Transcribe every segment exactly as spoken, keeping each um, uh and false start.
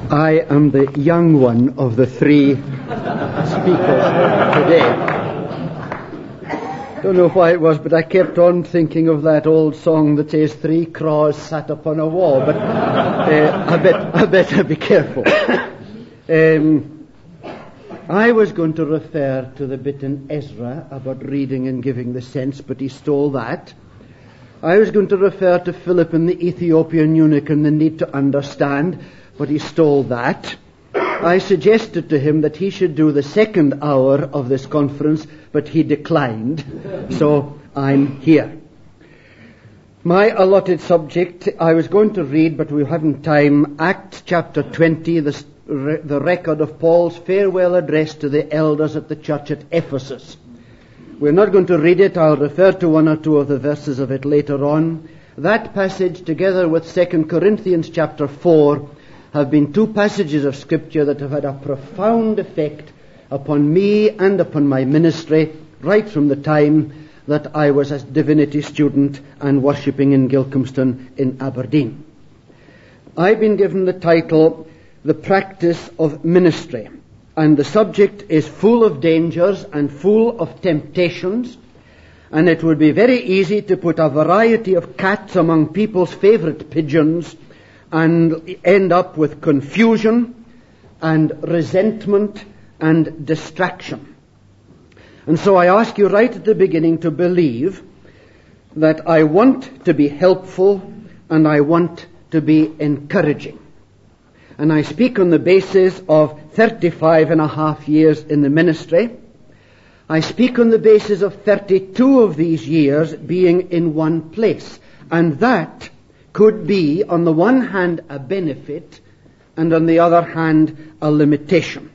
I am the young one of the three speakers today. Don't know why it was, but I kept on thinking of that old song that says three crows sat upon a wall, but uh, I, bet, I better be careful. Um, I was going to refer to the bit in Ezra about reading and giving the sense, but he stole that. I was going to refer to Philip and the Ethiopian eunuch and the need to understand, but he stole that. I suggested to him that he should do the second hour of this conference, but he declined, so I'm here. My allotted subject, I was going to read, but we haven't time, Acts chapter twenty, the, the record of Paul's farewell address to the elders at the church at Ephesus. We're not going to read it. I'll refer to one or two of the verses of it later on. That passage, together with Second Corinthians chapter four, have been two passages of Scripture that have had a profound effect upon me and upon my ministry right from the time that I was a divinity student and worshipping in Gilcomston in Aberdeen. I've been given the title, The Practice of Ministry, and the subject is full of dangers and full of temptations, and it would be very easy to put a variety of cats among people's favourite pigeons and end up with confusion and resentment and distraction. And so I ask you right at the beginning to believe that I want to be helpful and I want to be encouraging. And I speak on the basis of thirty-five and a half years in the ministry. I speak on the basis of thirty-two of these years being in one place. And that could be, on the one hand, a benefit, and on the other hand, a limitation.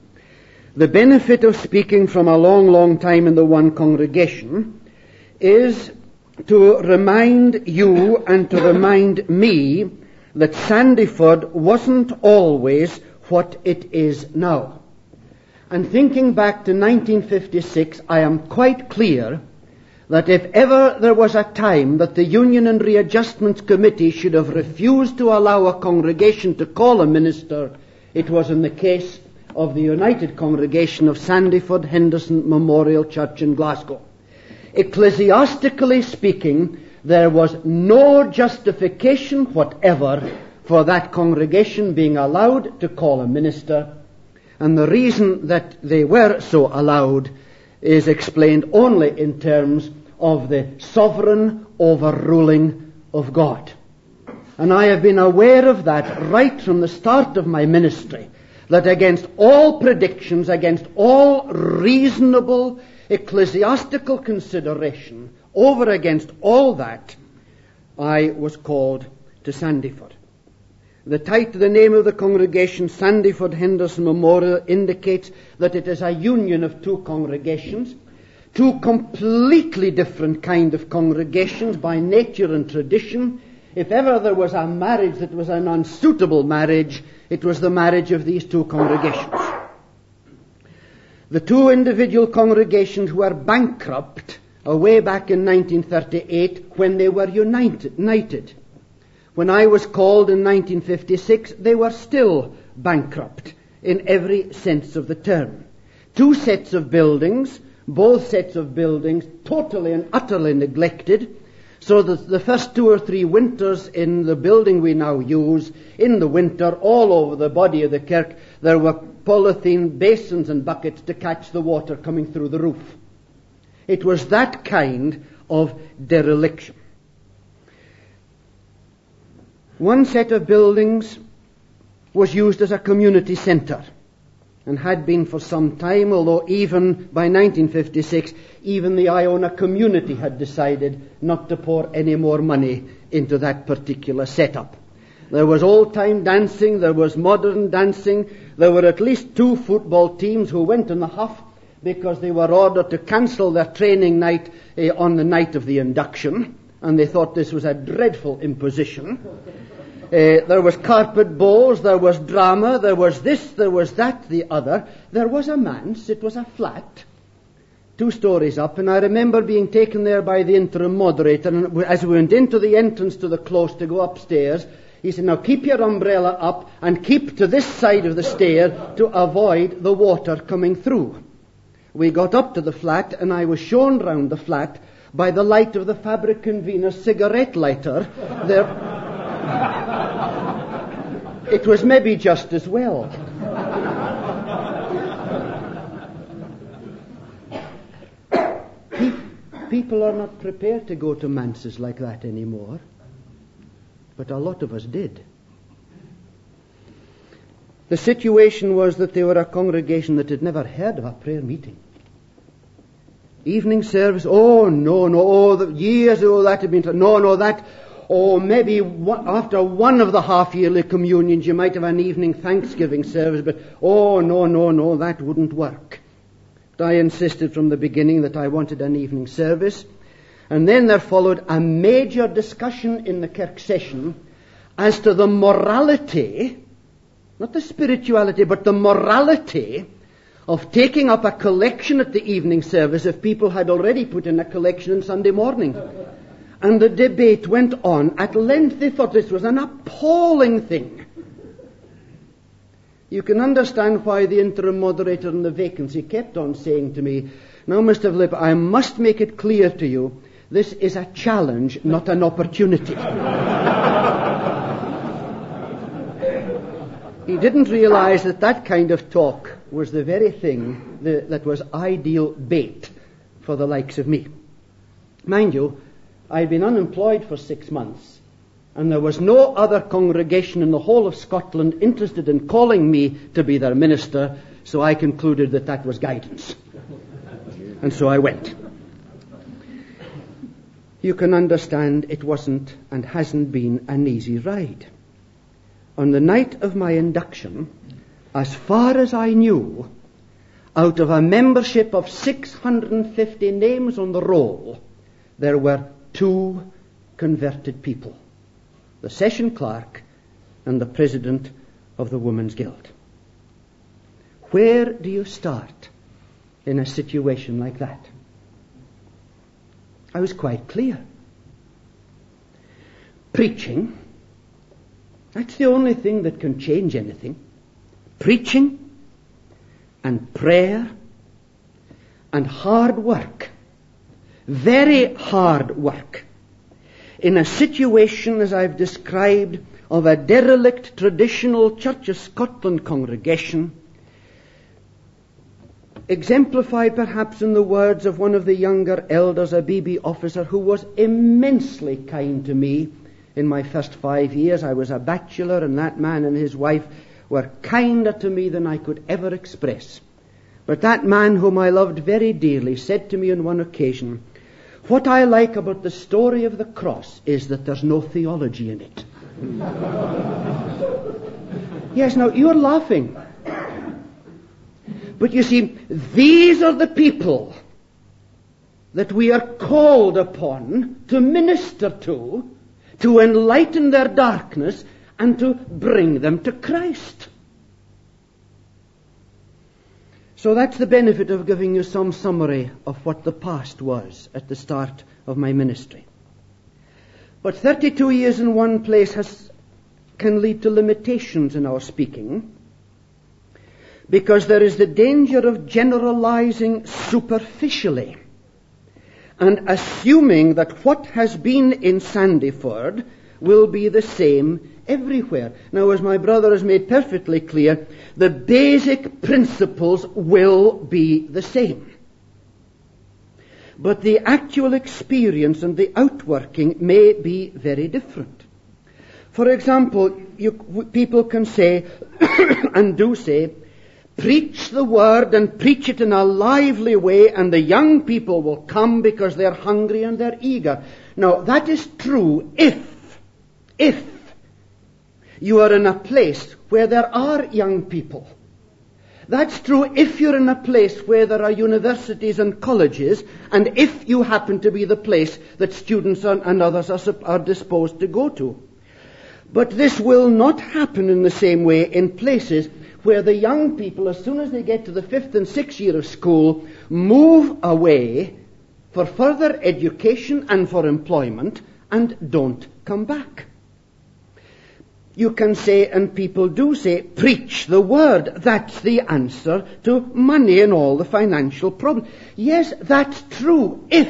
The benefit of speaking from a long, long time in the one congregation is to remind you and to remind me that Sandyford wasn't always what it is now. And thinking back to nineteen fifty-six, I am quite clear that if ever there was a time that the Union and Readjustments Committee should have refused to allow a congregation to call a minister, it was in the case of the United Congregation of Sandyford Henderson Memorial Church in Glasgow. Ecclesiastically speaking, there was no justification whatever for that congregation being allowed to call a minister, and the reason that they were so allowed is explained only in terms of the sovereign overruling of God. And I have been aware of that right from the start of my ministry, that against all predictions, against all reasonable ecclesiastical consideration, over against all that, I was called to Sandyford. The title, the name of the congregation, Sandyford Henderson Memorial, indicates that it is a union of two congregations, two completely different kind of congregations by nature and tradition. If ever there was a marriage that was an unsuitable marriage, it was the marriage of these two congregations. The two individual congregations were bankrupt way back in nineteen thirty-eight when they were united. united. When I was called in nineteen fifty-six, they were still bankrupt in every sense of the term. Two sets of buildings, both sets of buildings totally and utterly neglected, so that the first two or three winters in the building we now use, in the winter, all over the body of the kirk, there were polythene basins and buckets to catch the water coming through the roof. It was that kind of dereliction. One set of buildings was used as a community centre and had been for some time, although even by nineteen fifty-six, even the Iona community had decided not to pour any more money into that particular setup. There was old-time dancing, there was modern dancing, there were at least two football teams who went in the huff because they were ordered to cancel their training night eh, on the night of the induction, and they thought this was a dreadful imposition. Uh, there was carpet bowls, there was drama, there was this, there was that, the other. There was a manse, it was a flat, two stories up, and I remember being taken there by the interim moderator, and as we went into the entrance to the close to go upstairs, He said, now keep your umbrella up and keep to this side of the stair to avoid the water coming through. We got up to the flat, and I was shown round the flat by the light of the Fabric Convener cigarette lighter. There, it was maybe just as well. People are not prepared to go to manses like that anymore, but a lot of us did. The situation was that they were a congregation that had never heard of a prayer meeting. Evening service, oh no, no, oh, the years ago that had been, no, no, that, oh, maybe one, after one of the half-yearly communions you might have an evening Thanksgiving service, but oh, no, no, no, that wouldn't work. I insisted from the beginning that I wanted an evening service, and then there followed a major discussion in the Kirk session as to the morality, not the spirituality, but the morality of taking up a collection at the evening service if people had already put in a collection on Sunday morning. And the debate went on at length. They thought this was an appalling thing. You can understand why the interim moderator in the vacancy kept on saying to me, now, Mister Philip, I must make it clear to you, this is a challenge, not an opportunity. He didn't realize that that kind of talk was the very thing that, that was ideal bait for the likes of me. Mind you, I'd been unemployed for six months, and there was no other congregation in the whole of Scotland interested in calling me to be their minister, so I concluded that that was guidance. And so I went. You can understand it wasn't and hasn't been an easy ride. On the night of my induction, as far as I knew, out of a membership of six hundred fifty names on the roll, there were two converted people. The session clerk and the president of the Women's Guild. Where do you start in a situation like that? I was quite clear. Preaching, that's the only thing that can change anything. Preaching and prayer and hard work. Very hard work. In a situation, as I've described, of a derelict traditional Church of Scotland congregation, exemplified perhaps in the words of one of the younger elders, a B B officer, who was immensely kind to me in my first five years. I was a bachelor, and that man and his wife were kinder to me than I could ever express. But that man, whom I loved very dearly, said to me on one occasion, "What I like about the story of the cross is that there's no theology in it." Yes, now you're laughing. But you see, these are the people that we are called upon to minister to, to enlighten their darkness, and to bring them to Christ. So that's the benefit of giving you some summary of what the past was at the start of my ministry. But thirty-two years in one place has, can lead to limitations in our speaking, because there is the danger of generalizing superficially and assuming that what has been in Sandyford will be the same everywhere. Now, as my brother has made perfectly clear, the basic principles will be the same. But the actual experience and the outworking may be very different. For example, you, people can say, and do say, preach the word and preach it in a lively way, and the young people will come because they're hungry and they're eager. Now, that is true if, if you are in a place where there are young people. That's true if you're in a place where there are universities and colleges, and if you happen to be the place that students and others are, are disposed to go to. But this will not happen in the same way in places where the young people, as soon as they get to the fifth and sixth year of school, move away for further education and for employment and don't come back. You can say, and people do say, preach the word. That's the answer to money and all the financial problems. Yes, that's true if,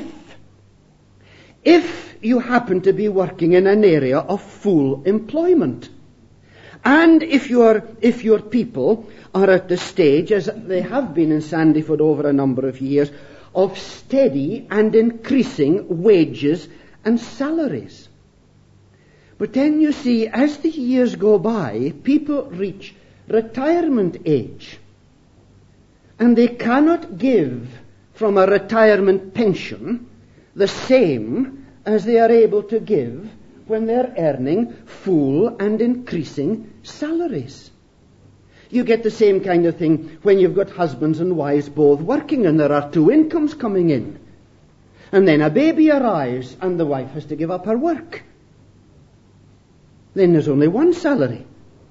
if you happen to be working in an area of full employment. And if your, if your people are at the stage, as they have been in Sandyford over a number of years, of steady and increasing wages and salaries. But then you see, as the years go by, people reach retirement age, and they cannot give from a retirement pension the same as they are able to give when they're earning full and increasing salaries. You get the same kind of thing when you've got husbands and wives both working and there are two incomes coming in. And then a baby arrives and the wife has to give up her work. Then there's only one salary.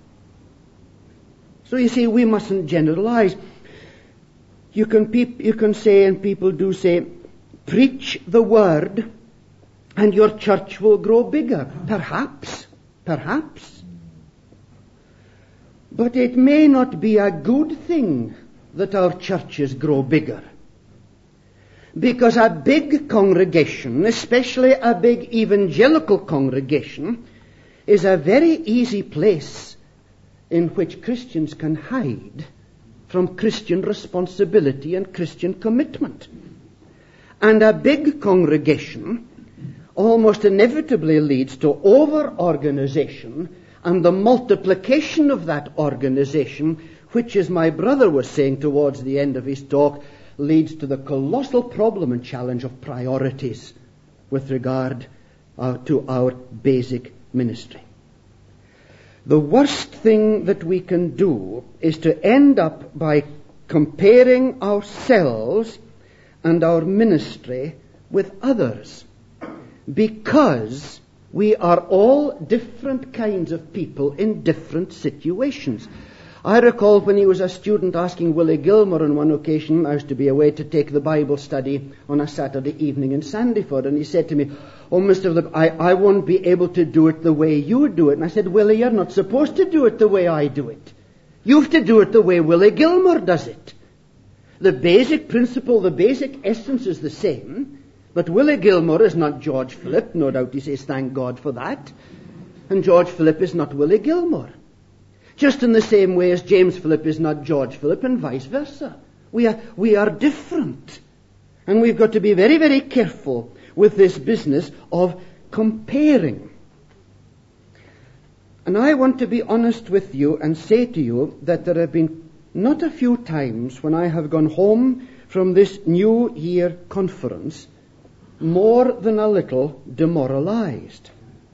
So you see, we mustn't generalize. You can, peop- you can say, and people do say, preach the word and your church will grow bigger. Perhaps, perhaps. But it may not be a good thing that our churches grow bigger. Because a big congregation, especially a big evangelical congregation, is a very easy place in which Christians can hide from Christian responsibility and Christian commitment. And a big congregation almost inevitably leads to over-organization and the multiplication of that organization, which, as my brother was saying towards the end of his talk, leads to the colossal problem and challenge of priorities with regard uh, to our basic ministry. The worst thing that we can do is to end up by comparing ourselves and our ministry with others, because we are all different kinds of people in different situations. I recall when he was a student asking Willie Gilmore on one occasion, I was to be away to take the Bible study on a Saturday evening in Sandyford, and he said to me, "Oh, Mister Philip, I, I won't be able to do it the way you do it." And I said, "Willie, you're not supposed to do it the way I do it. You have to do it the way Willie Gilmore does it. The basic principle, the basic essence is the same, but Willie Gilmore is not George Philip." No doubt he says, "Thank God for that." And George Philip is not Willie Gilmore. Just in the same way as James Philip is not George Philip, and vice versa. We are, we are different. And we've got to be very, very careful with this business of comparing. And I want to be honest with you and say to you that there have been not a few times when I have gone home from this New Year conference more than a little demoralized.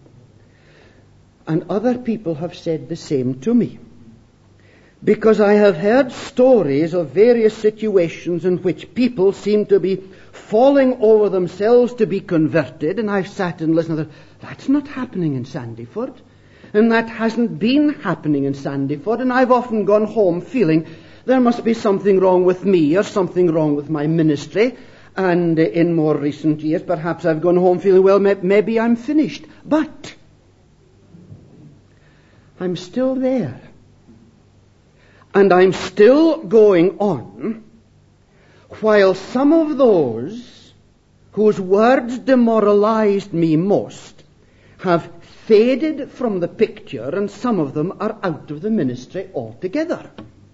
And other people have said the same to me. Because I have heard stories of various situations in which people seem to be falling over themselves to be converted, and I've sat and listened and thought, that's not happening in Sandyford, and that hasn't been happening in Sandyford, and I've often gone home feeling there must be something wrong with me or something wrong with my ministry. And in more recent years, perhaps I've gone home feeling, well, maybe I'm finished. But I'm still there. And I'm still going on, while some of those whose words demoralized me most have faded from the picture, and some of them are out of the ministry altogether.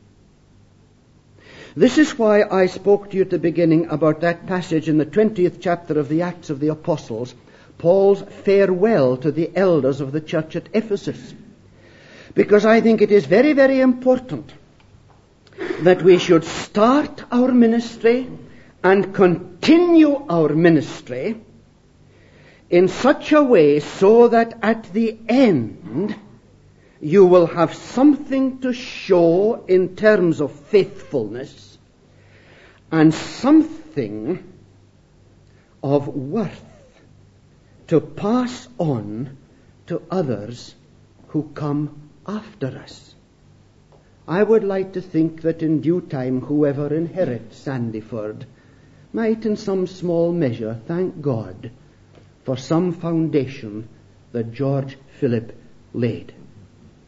This is why I spoke to you at the beginning about that passage in the twentieth chapter of the Acts of the Apostles, Paul's farewell to the elders of the church at Ephesus. Because I think it is very, very important that we should start our ministry and continue our ministry in such a way so that at the end you will have something to show in terms of faithfulness and something of worth to pass on to others who come after us. I would like to think that in due time whoever inherits Sandyford might in some small measure thank God for some foundation that George Philip laid.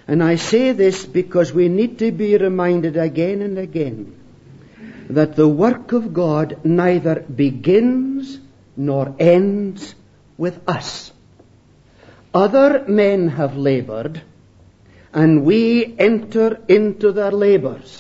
And I say this because we need to be reminded again and again that the work of God neither begins nor ends with us. Other men have labored, and we enter into their labors.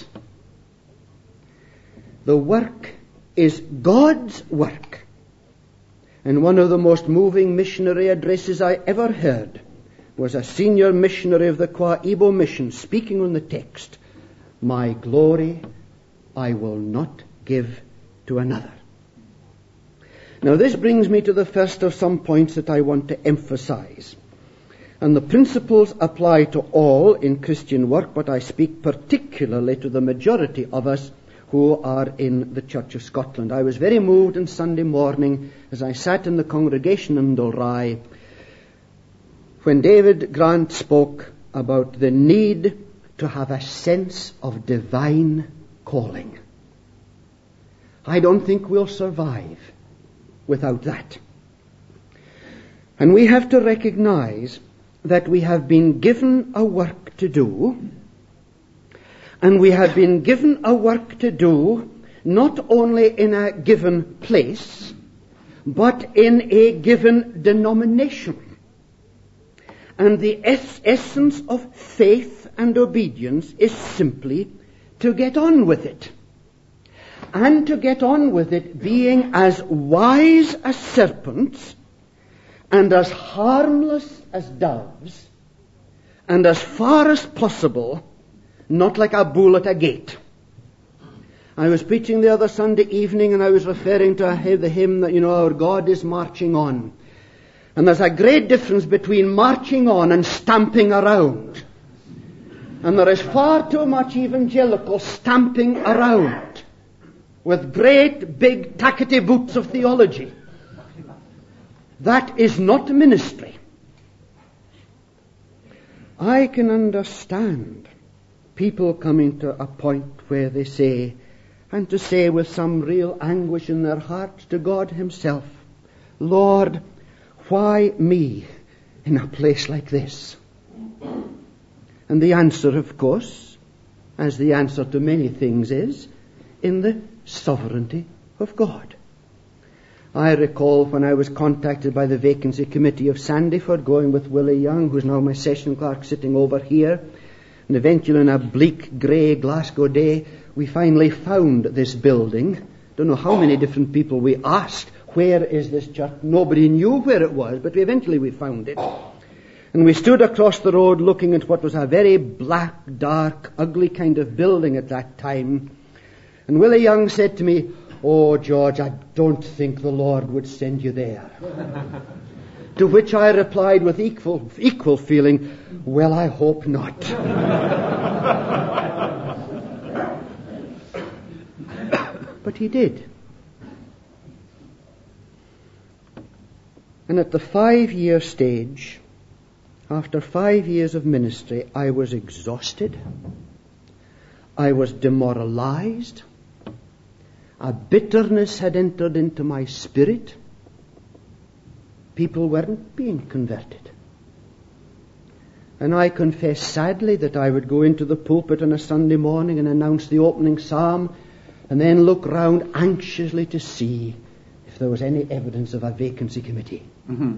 The work is God's work. And one of the most moving missionary addresses I ever heard was a senior missionary of the Kwa Ibo mission speaking on the text, "My glory I will not give to another." Now this brings me to the first of some points that I want to emphasize. And the principles apply to all in Christian work, but I speak particularly to the majority of us who are in the Church of Scotland. I was very moved on Sunday morning as I sat in the congregation in Dalry when David Grant spoke about the need to have a sense of divine calling. I don't think we'll survive without that. And we have to recognize that we have been given a work to do, and we have been given a work to do not only in a given place, but in a given denomination. And the es- essence of faith and obedience is simply to get on with it. And to get on with it being as wise as serpents and as harmless as doves and as far as possible not like a bull at a gate. I was preaching the other Sunday evening and I was referring to a, the hymn that, you know, our God is marching on. And there's a great difference between marching on and stamping around. And there is far too much evangelical stamping around with great big tackety boots of theology. That is not ministry. I can understand people coming to a point where they say, and to say with some real anguish in their hearts to God himself, "Lord, why me in a place like this?" And the answer, of course, as the answer to many things is, in the sovereignty of God. I recall when I was contacted by the vacancy committee of Sandyford, going with Willie Young, who's now my session clerk, sitting over here, and eventually on a bleak, grey Glasgow day, we finally found this building. Don't know how many different people we asked, "Where is this church?" Nobody knew where it was, but eventually we found it. And we stood across the road looking at what was a very black, dark, ugly kind of building at that time. And Willie Young said to me, "Oh, George, I don't think the Lord would send you there." To which I replied with equal, equal feeling, "Well, I hope not." But he did. And at the five-year stage, after five years of ministry, I was exhausted. I was demoralized. A bitterness had entered into my spirit. People weren't being converted. And I confess sadly that I would go into the pulpit on a Sunday morning and announce the opening psalm and then look round anxiously to see if there was any evidence of a vacancy committee. Mm-hmm.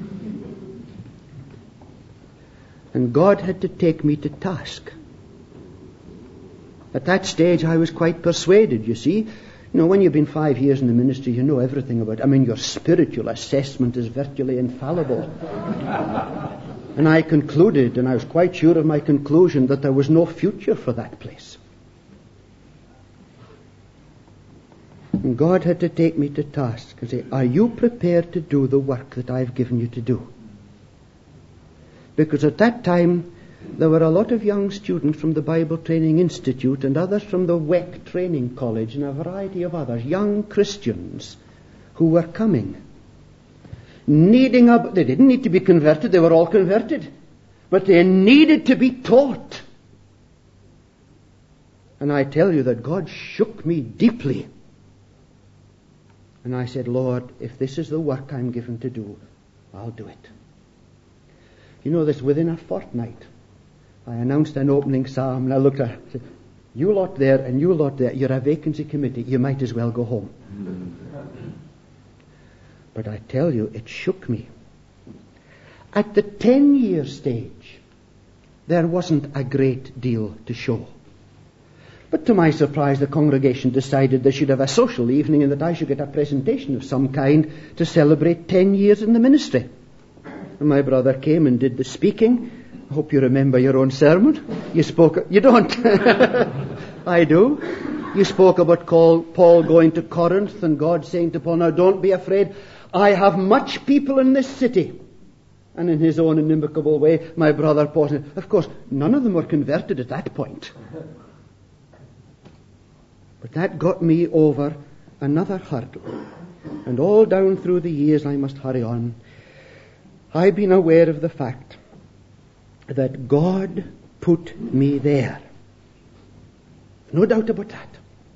And God had to take me to task. At that stage I was quite persuaded, you see. You know, when you've been five years in the ministry, you know everything about it. I mean, your spiritual assessment is virtually infallible. And I concluded, and I was quite sure of my conclusion, that there was no future for that place. And God had to take me to task and say, "Are you prepared to do the work that I've given you to do?" Because at that time, there were a lot of young students from the Bible Training Institute and others from the W E C Training College and a variety of others, young Christians who were coming, needing up. They didn't need to be converted, they were all converted, but they needed to be taught. And I tell you that God shook me deeply. And I said, "Lord, if this is the work I'm given to do, I'll do it." You know, this within a fortnight, I announced an opening psalm, and I looked at her and said, you lot there and you lot there, you're a vacancy committee, you might as well go home. But I tell you, it shook me. At the ten-year stage, there wasn't a great deal to show. But to my surprise, the congregation decided they should have a social evening and that I should get a presentation of some kind to celebrate ten years in the ministry. And my brother came and did the speaking. I hope you remember your own sermon. You spoke... You don't. I do. You spoke about Paul going to Corinth and God saying to Paul, now don't be afraid. I have much people in this city. And in his own inimicable way, my brother Paul said, of course, none of them were converted at that point. But that got me over another hurdle. And all down through the years, I must hurry on, I've been aware of the fact that God put me there. No doubt about that.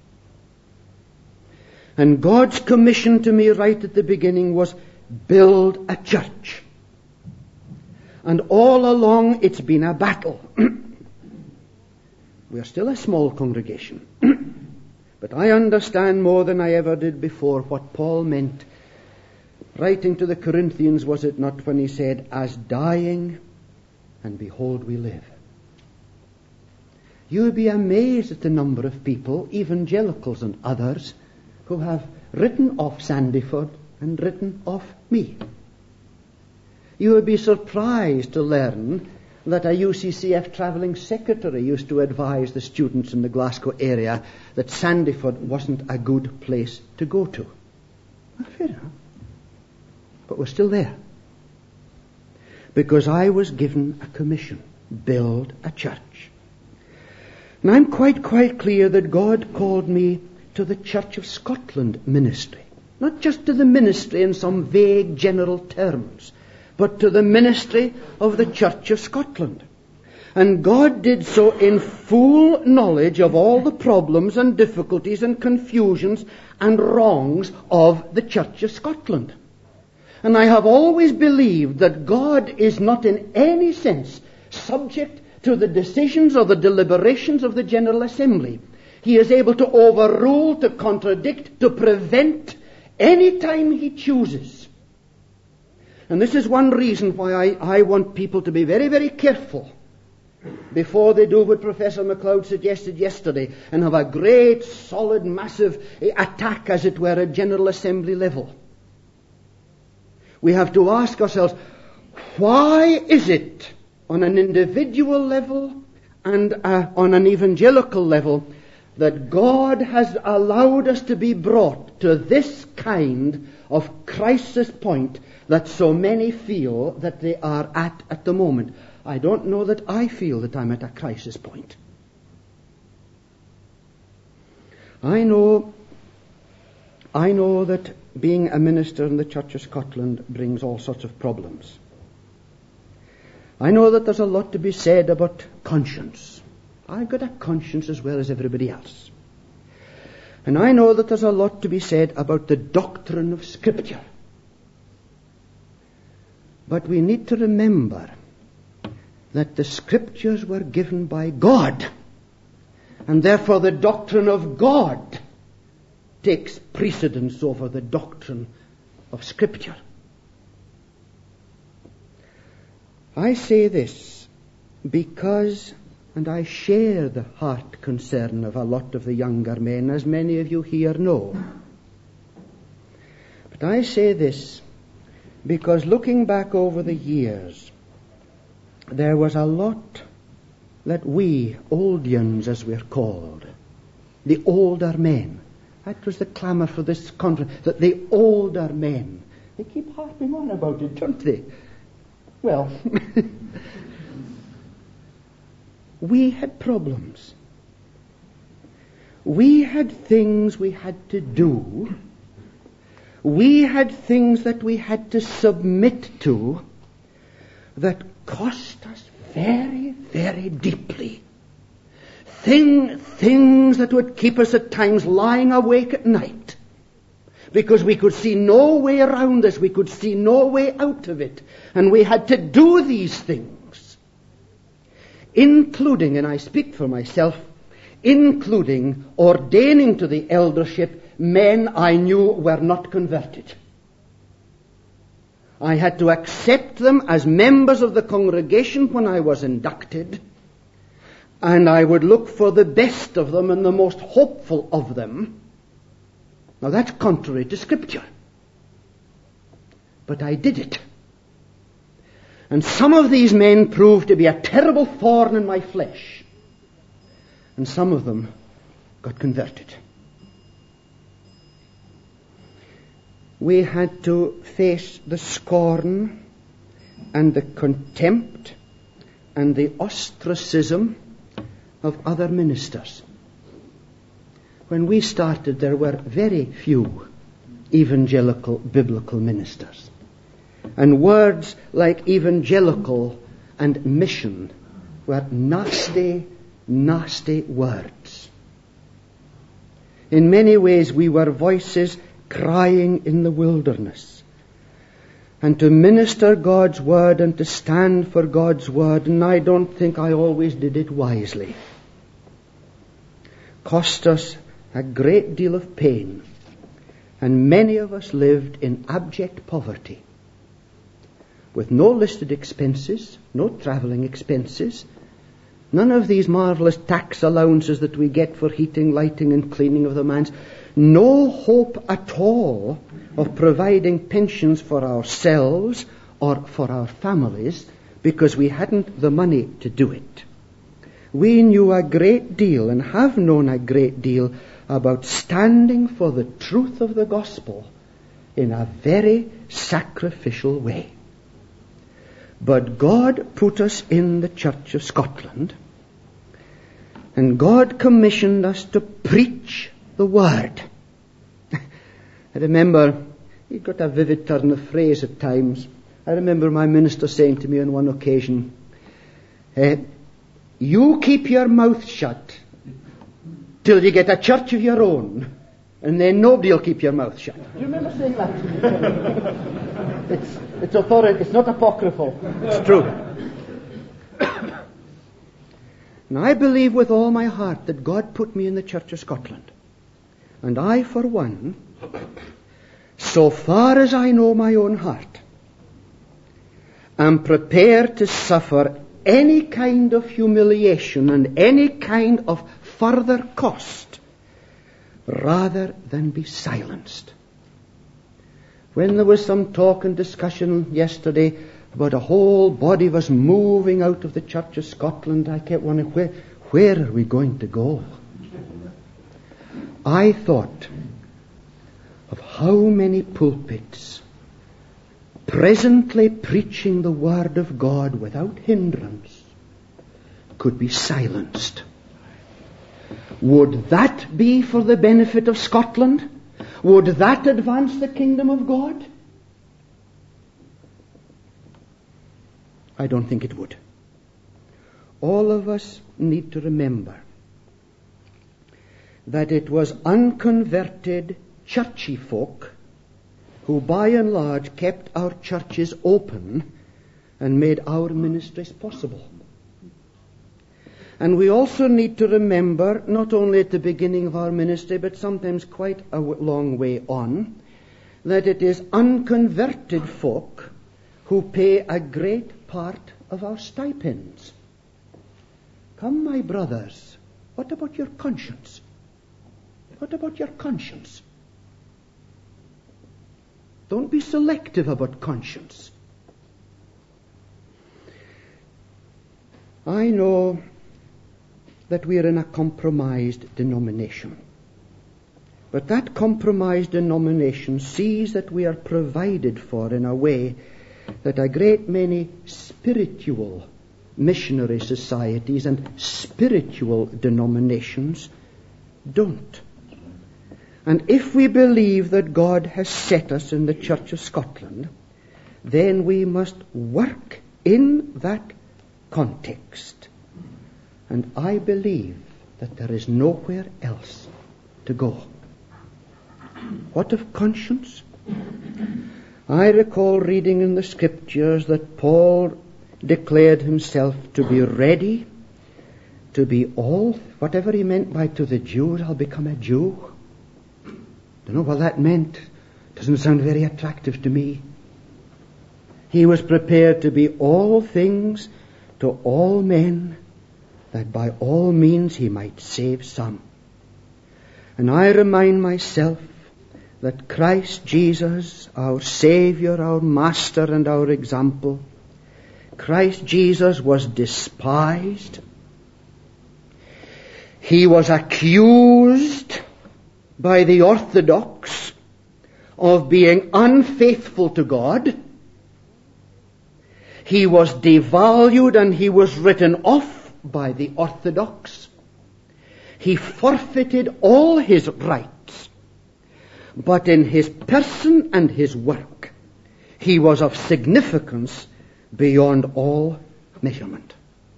And God's commission to me right at the beginning was build a church. And all along it's been a battle. We are still a small congregation. But I understand more than I ever did before what Paul meant. Writing to the Corinthians, was it not, when he said, as dying, and behold we live. You would be amazed at the number of people, evangelicals and others, who have written off Sandyford and written off me. You would be surprised to learn that a U C C F travelling secretary used to advise the students in the Glasgow area that Sandyford wasn't a good place to go to. Well, fair enough. But we're still there. Because I was given a commission, build a church. And I'm quite, quite clear that God called me to the Church of Scotland ministry. Not just to the ministry in some vague general terms, but to the ministry of the Church of Scotland. And God did so in full knowledge of all the problems and difficulties and confusions and wrongs of the Church of Scotland. And I have always believed that God is not in any sense subject to the decisions or the deliberations of the General Assembly. He is able to overrule, to contradict, to prevent any time he chooses. And this is one reason why I, I want people to be very, very careful before they do what Professor MacLeod suggested yesterday and have a great, solid, massive attack, as it were, at General Assembly level. We have to ask ourselves, why is it on an individual level and uh, on an evangelical level that God has allowed us to be brought to this kind of crisis point that so many feel that they are at at the moment? I don't know that I feel that I'm at a crisis point. I know, I know that being a minister in the Church of Scotland brings all sorts of problems. I know that there's a lot to be said about conscience. I've got a conscience as well as everybody else. And I know that there's a lot to be said about the doctrine of Scripture. But we need to remember that the Scriptures were given by God, and therefore the doctrine of God takes precedence over the doctrine of Scripture. I say this because, and I share the heart concern of a lot of the younger men, as many of you here know. But I say this because looking back over the years, there was a lot that we, oldians as we're called, the older men, that was the clamour for this conference, that the older men, they keep harping on about it, don't they? Well, we had problems. We had things we had to do. We had things that we had to submit to that cost us very, very deeply. Thing, things that would keep us at times lying awake at night because we could see no way around this, we could see no way out of it, and we had to do these things. including, and I speak for myself, including ordaining to the eldership men I knew were not converted. I had to accept them as members of the congregation when I was inducted, and I would look for the best of them and the most hopeful of them. Now that's contrary to Scripture. But I did it. And some of these men proved to be a terrible thorn in my flesh. And some of them got converted. We had to face the scorn and the contempt and the ostracism of other ministers. When we started, there were very few evangelical biblical ministers. And words like evangelical and mission were nasty, nasty words. In many ways, we were voices crying in the wilderness. And to minister God's word and to stand for God's word, and I don't think I always did it wisely, cost us a great deal of pain. And many of us lived in abject poverty, with no listed expenses, no travelling expenses, none of these marvellous tax allowances that we get for heating, lighting and cleaning of the manse, no hope at all of providing pensions for ourselves or for our families, because we hadn't the money to do it. We knew a great deal and have known a great deal about standing for the truth of the gospel in a very sacrificial way. But God put us in the Church of Scotland, and God commissioned us to preach the word. I remember, he got a vivid turn of phrase at times. I remember my minister saying to me on one occasion, eh, you keep your mouth shut till you get a church of your own, and then nobody will keep your mouth shut. Do you remember saying that to me? it's, it's authority, it's not apocryphal. It's true. And I believe with all my heart that God put me in the Church of Scotland. And I, for one, so far as I know my own heart, am prepared to suffer any kind of humiliation and any kind of further cost rather than be silenced. When there was some talk and discussion yesterday about a whole body was moving out of the Church of Scotland, I kept wondering, where, where are we going to go? I thought of how many pulpits presently preaching the Word of God without hindrance could be silenced. Would that be for the benefit of Scotland? Would that advance the kingdom of God? I don't think it would. All of us need to remember that it was unconverted churchy folk who by and large kept our churches open and made our ministries possible. And we also need to remember, not only at the beginning of our ministry, but sometimes quite a long way on, that it is unconverted folk who pay a great part of our stipends. Come, my brothers, what about your conscience? What about your conscience? Don't be selective about conscience. I know that we are in a compromised denomination. But that compromised denomination sees that we are provided for in a way that a great many spiritual missionary societies and spiritual denominations don't. And if we believe that God has set us in the Church of Scotland, then we must work in that context. And I believe that there is nowhere else to go. What of conscience? I recall reading in the Scriptures that Paul declared himself to be ready to be all, whatever he meant by to the Jews, I'll become a Jew. Don't know what that meant. Doesn't sound very attractive to me. He was prepared to be all things to all men, that by all means he might save some. And I remind myself that Christ Jesus, our Saviour, our Master and our example, Christ Jesus was despised. He was accused by the Orthodox of being unfaithful to God. He was devalued and he was written off by the Orthodox. He forfeited all his rights. But in his person and his work, he was of significance beyond all measurement.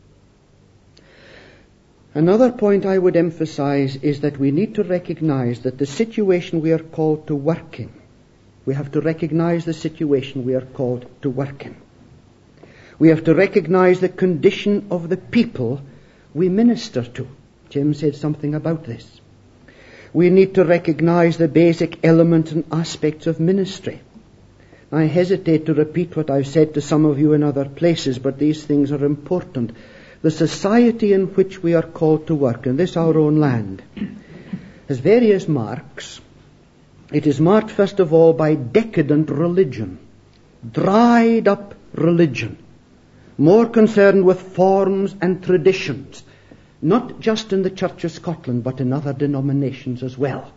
Another point I would emphasize is that we need to recognize that the situation we are called to work in, we have to recognize the situation we are called to work in. We have to recognize the condition of the people we minister to. Jim said something about this. We need to recognize the basic elements and aspects of ministry. I hesitate to repeat what I've said to some of you in other places, but these things are important. The society in which we are called to work, in this our own land, has various marks. It is marked first of all by decadent religion, dried up religion, more concerned with forms and traditions, not just in the Church of Scotland, but in other denominations as well.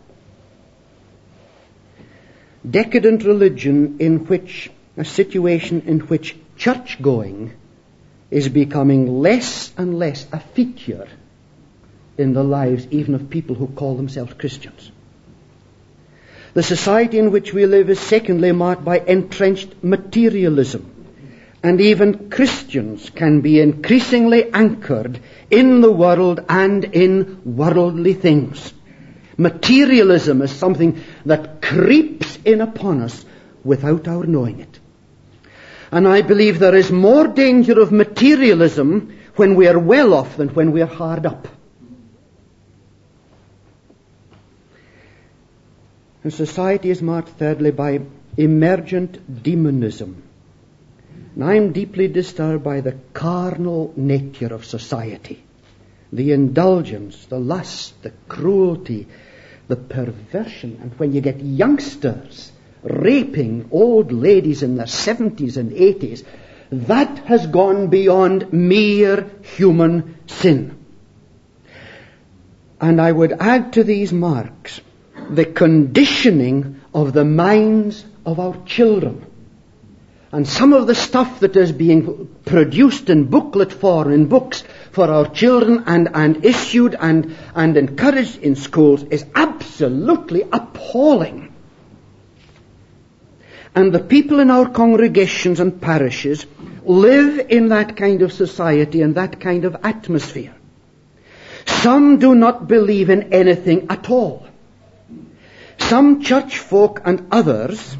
Decadent religion in which, a situation in which church-going is becoming less and less a feature in the lives even of people who call themselves Christians. The society in which we live is secondly marked by entrenched materialism. And even Christians can be increasingly anchored in the world and in worldly things. Materialism is something that creeps in upon us without our knowing it. And I believe there is more danger of materialism when we are well off than when we are hard up. And society is marked thirdly by emergent demonism. And I'm deeply disturbed by the carnal nature of society. The indulgence, the lust, the cruelty, the perversion. And when you get youngsters raping old ladies in their seventies and eighties, that has gone beyond mere human sin. And I would add to these marks the conditioning of the minds of our children. And some of the stuff that is being produced in booklet form, in books for our children and, and issued and, and encouraged in schools is absolutely appalling. And the people in our congregations and parishes live in that kind of society and that kind of atmosphere. Some do not believe in anything at all. Some church folk and others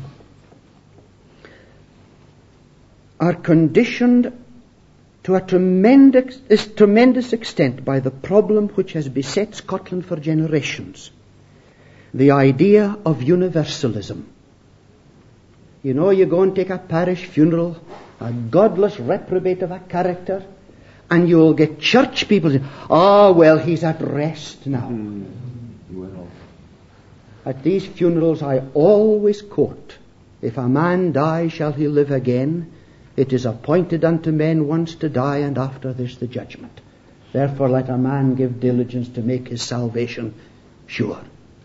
are conditioned to a tremendous, a tremendous extent by the problem which has beset Scotland for generations. The idea of universalism. You know, you go and take a parish funeral, a godless reprobate of a character, and you'll get church people saying, "Ah, well, he's at rest now." Mm, well. At these funerals I always quote, "If a man die, shall he live again? It is appointed unto men once to die, and after this the judgment. Therefore let a man give diligence to make his salvation sure."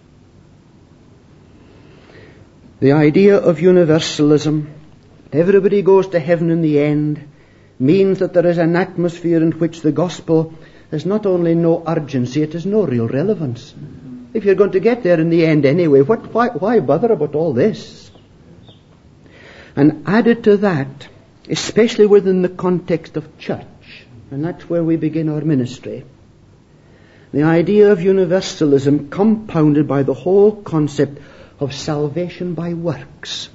The idea of universalism, that everybody goes to heaven in the end, means that there is an atmosphere in which the gospel has not only no urgency, it has no real relevance. If you're going to get there in the end anyway, what, why, why bother about all this? And added to that, especially within the context of church, and that's where we begin our ministry, the idea of universalism compounded by the whole concept of salvation by works,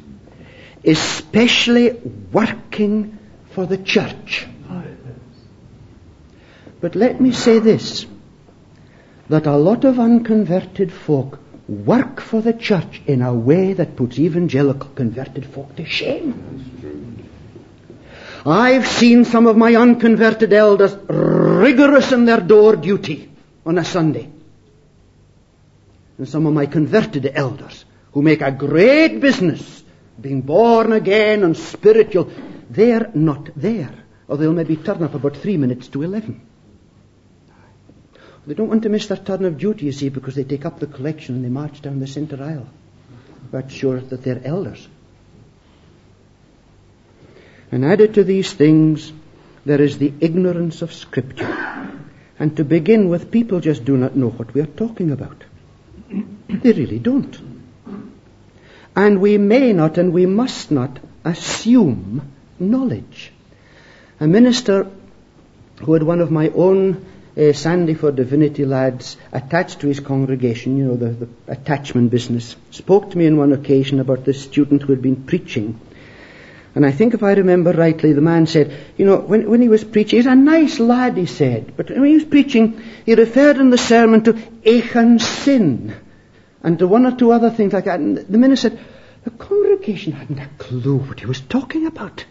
especially working for the church. But let me say this, that a lot of unconverted folk work for the church in a way that puts evangelical converted folk to shame. I've seen some of my unconverted elders rigorous in their door duty on a Sunday. And some of my converted elders who make a great business being born again and spiritual, they're not there. Or they'll maybe turn up about three minutes to eleven. They don't want to miss their turn of duty, you see, because they take up the collection and they march down the centre aisle. But sure that they're elders. And added to these things, there is the ignorance of Scripture. And to begin with, people just do not know what we are talking about. They really don't. And we may not and we must not assume knowledge. A minister who had one of my own uh, Sandyford Divinity lads attached to his congregation, you know, the, the attachment business, spoke to me on one occasion about this student who had been preaching. And I think if I remember rightly, the man said, you know, when, when he was preaching, he's a nice lad, he said, but when he was preaching, he referred in the sermon to Achan's sin and to one or two other things like that. And the minister said, the congregation hadn't a clue what he was talking about.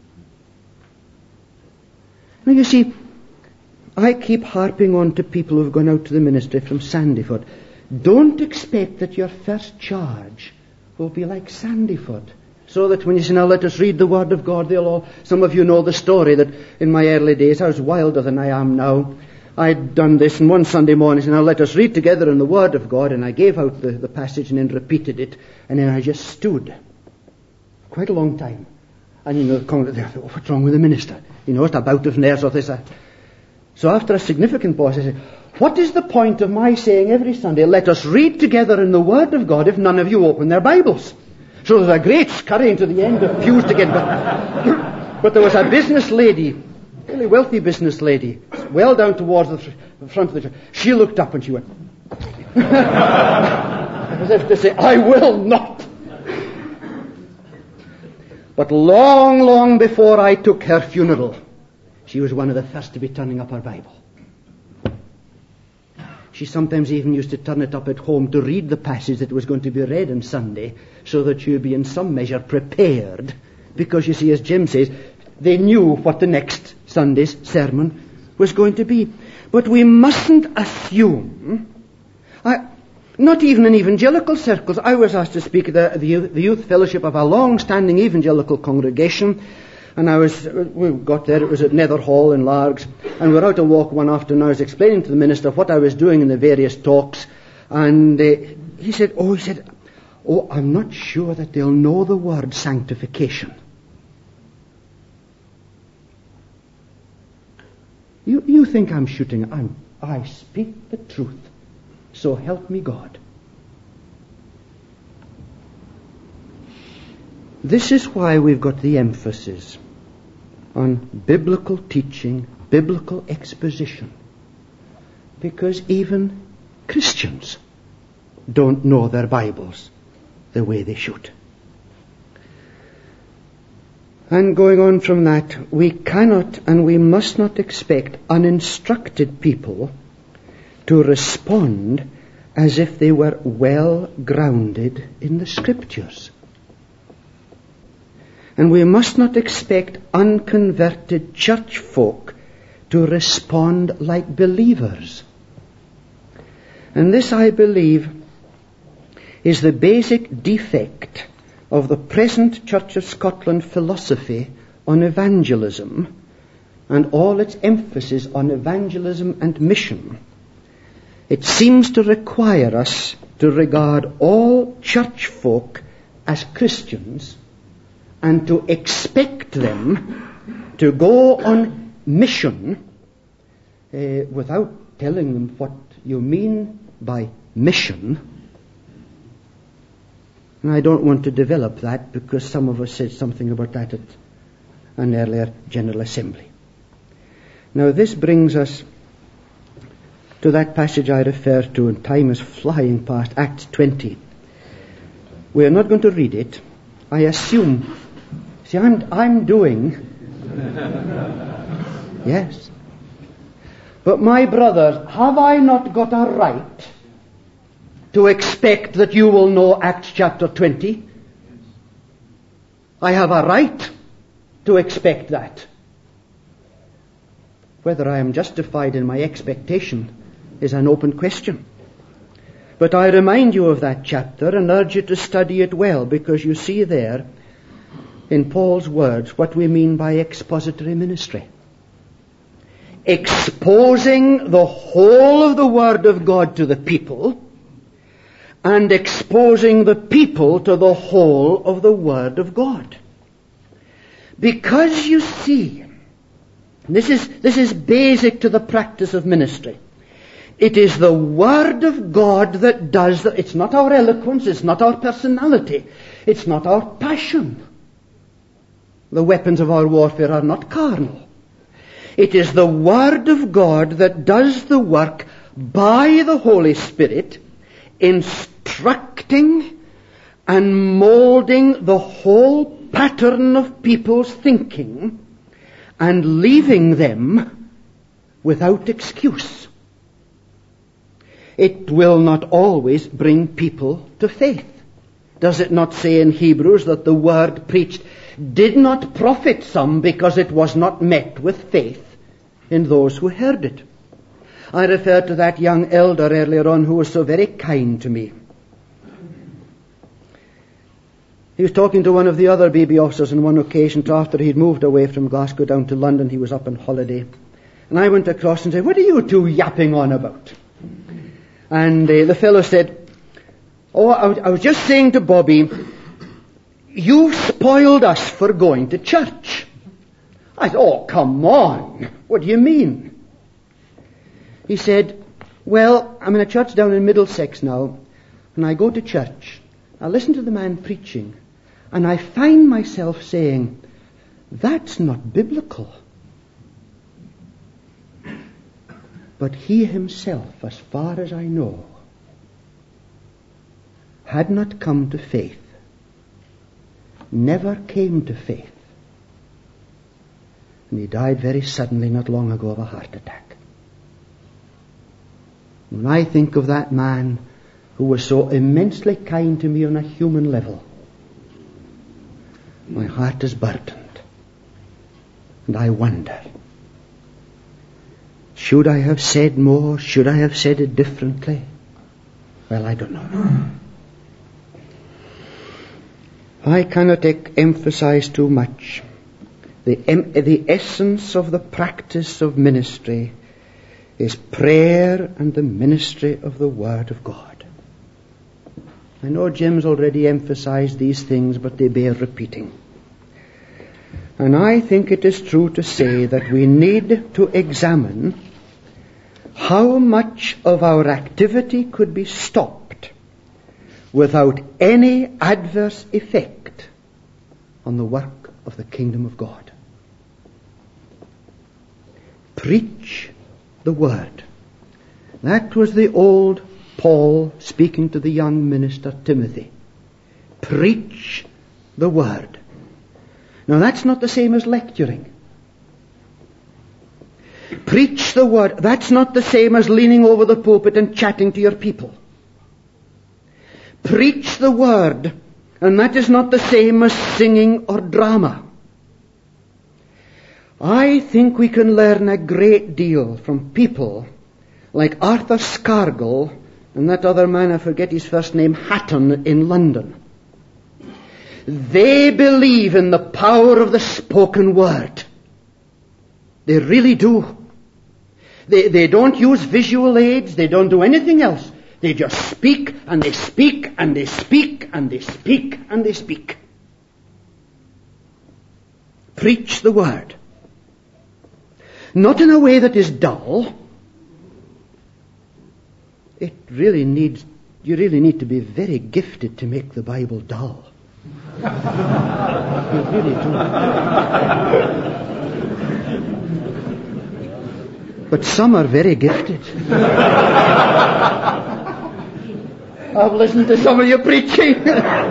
Now you see, I keep harping on to people who have gone out to the ministry from Sandyford. Don't expect that your first charge will be like Sandyford. So that when you say, now let us read the Word of God, they'll all, some of you know the story that in my early days I was wilder than I am now. I'd done this, and one Sunday morning, said, now let us read together in the Word of God, and I gave out the, the passage and then repeated it, and then I just stood quite a long time. And you know, the congregation thought, what's wrong with the minister? You know, it's a bout of nerves or this. That. So after a significant pause, I said, what is the point of my saying every Sunday, let us read together in the Word of God if none of you open their Bibles? So there was a great scurrying to the end of pews to get back. But there was a business lady, a really wealthy business lady, well down towards the front of the church. She looked up and she went, as if to say, I will not. But long, long before I took her funeral, she was one of the first to be turning up her Bible. She sometimes even used to turn it up at home to read the passage that was going to be read on Sunday so that she would be in some measure prepared. Because you see, as Jim says, they knew what the next Sunday's sermon was going to be. But we mustn't assume, I, not even in evangelical circles. I was asked to speak at the, the, youth, the youth fellowship of a long-standing evangelical congregation. And I was, we got there, it was at Nether Hall in Largs, and we were out on walk one afternoon. I was explaining to the minister what I was doing in the various talks, and uh, he said, oh, he said, oh, I'm not sure that they'll know the word sanctification. You, you think I'm shooting, I'm, I speak the truth, so help me God. This is why we've got the emphasis on biblical teaching, biblical exposition. Because even Christians don't know their Bibles the way they should. And going on from that, we cannot and we must not expect uninstructed people to respond as if they were well grounded in the Scriptures. And we must not expect unconverted church folk to respond like believers. And this, I believe, is the basic defect of the present Church of Scotland philosophy on evangelism and all its emphasis on evangelism and mission. It seems to require us to regard all church folk as Christians and to expect them to go on mission uh, without telling them what you mean by mission. And I don't want to develop that because some of us said something about that at an earlier General Assembly. Now this brings us to that passage I referred to, and time is flying past, Acts twenty. We are not going to read it. I assume... See, I'm, I'm doing... yes. But my brothers, have I not got a right to expect that you will know Acts chapter twenty? I have a right to expect that. Whether I am justified in my expectation is an open question. But I remind you of that chapter and urge you to study it well, because you see there in Paul's words what we mean by expository ministry. Exposing the whole of the Word of God to the people and exposing the people to the whole of the Word of God. Because you see, this is, this is basic to the practice of ministry. It is the Word of God that does the, it's not our eloquence, it's not our personality, it's not our passion. The weapons of our warfare are not carnal. It is the Word of God that does the work by the Holy Spirit, instructing and molding the whole pattern of people's thinking and leaving them without excuse. It will not always bring people to faith. Does it not say in Hebrews that the word preached did not profit some because it was not met with faith in those who heard it? I referred to that young elder earlier on who was so very kind to me. He was talking to one of the other B B officers on one occasion after he'd moved away from Glasgow down to London. He was up on holiday. And I went across and said, "What are you two yapping on about?" And uh, the fellow said, "Oh, I, w- I was just saying to Bobby, you spoiled us for going to church." I said, "Oh, come on. What do you mean?" He said, "Well, I'm in a church down in Middlesex now, and I go to church. I listen to the man preaching, and I find myself saying, that's not biblical. But he himself, as far as I know, had not come to faith, never came to faith. And he died very suddenly not long ago of a heart attack." When I think of that man who was so immensely kind to me on a human level, my heart is burdened. And I wonder, should I have said more? Should I have said it differently? Well, I don't know. I cannot e- emphasize too much the, em- the essence of the practice of ministry is prayer and the ministry of the Word of God. I know Jim's already emphasized these things, but they bear repeating. And I think it is true to say that we need to examine how much of our activity could be stopped without any adverse effect on the work of the kingdom of God. Preach the Word. That was the old Paul speaking to the young minister Timothy. Preach the Word. Now that's not the same as lecturing. Preach the Word. That's not the same as leaning over the pulpit and chatting to your people. Preach the Word, and that is not the same as singing or drama. I think we can learn a great deal from people like Arthur Scargill and that other man, I forget his first name, Hatton in London. They believe in the power of the spoken word. They really do. They, they don't use visual aids. They don't do anything else. They just speak and they speak and they speak and they speak and they speak. Preach the word. Not in a way that is dull. It really needs, you really need to be very gifted to make the Bible dull. You really do. But some are very gifted. I've listened to some of you preaching.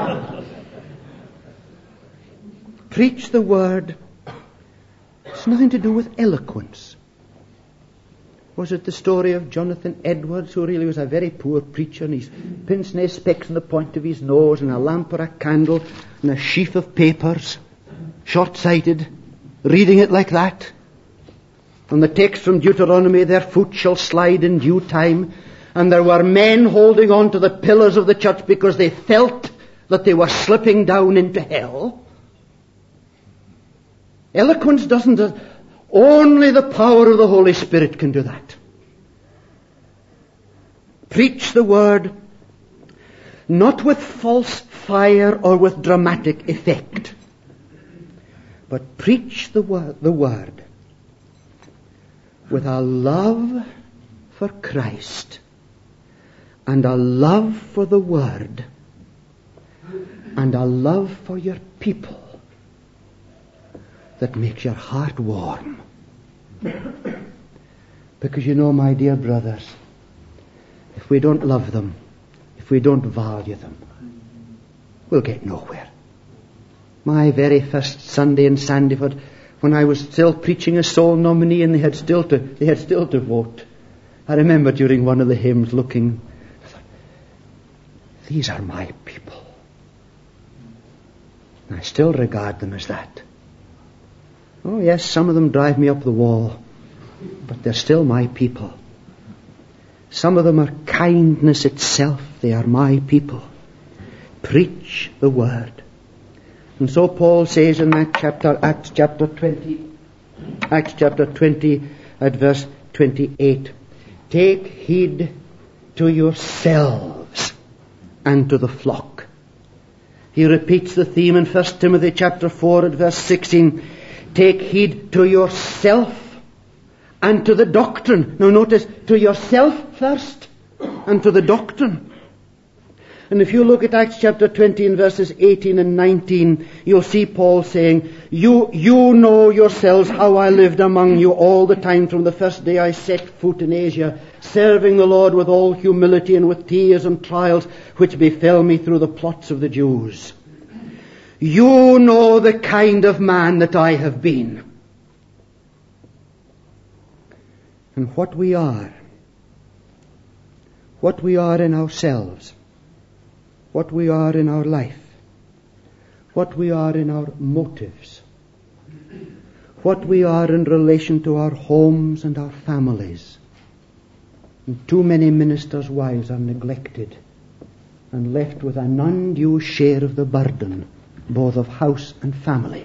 Preach the word. It's nothing to do with eloquence. Was it the story of Jonathan Edwards, who really was a very poor preacher, and he's pince-nez specs on the point of his nose, and a lamp or a candle, and a sheaf of papers, short-sighted, reading it like that? And the text from Deuteronomy, their foot shall slide in due time. And there were men holding on to the pillars of the church because they felt that they were slipping down into hell. Eloquence doesn't... Only the power of the Holy Spirit can do that. Preach the word, not with false fire or with dramatic effect, but preach the word, the word with a love for Christ and a love for the word and a love for your people that makes your heart warm. Because you know, my dear brothers, if we don't love them, if we don't value them, we'll get nowhere. My very first Sunday in Sandyford, when I was still preaching a soul nominee and they had still to, they had still to vote, I remember during one of the hymns looking, I thought, these are my people. And I still regard them as that. Oh yes, some of them drive me up the wall, but they're still my people. Some of them are kindness itself. They are my people. Preach the word. And so Paul says in that chapter, Acts chapter twenty, Acts chapter twenty at verse twenty-eight, take heed to yourselves and to the flock. He repeats the theme in First Timothy chapter four at verse sixteen. Take heed to yourself and to the doctrine. Now notice, to yourself first and to the doctrine. And if you look at Acts chapter twenty in verses eighteen and nineteen, you'll see Paul saying, You you know yourselves how I lived among you all the time from the first day I set foot in Asia, serving the Lord with all humility and with tears and trials which befell me through the plots of the Jews. You know the kind of man that I have been. And what we are. What we are in ourselves. What we are in our life. What we are in our motives. What we are in relation to our homes and our families. And too many ministers' wives are neglected and left with an undue share of the burden, both of house and family.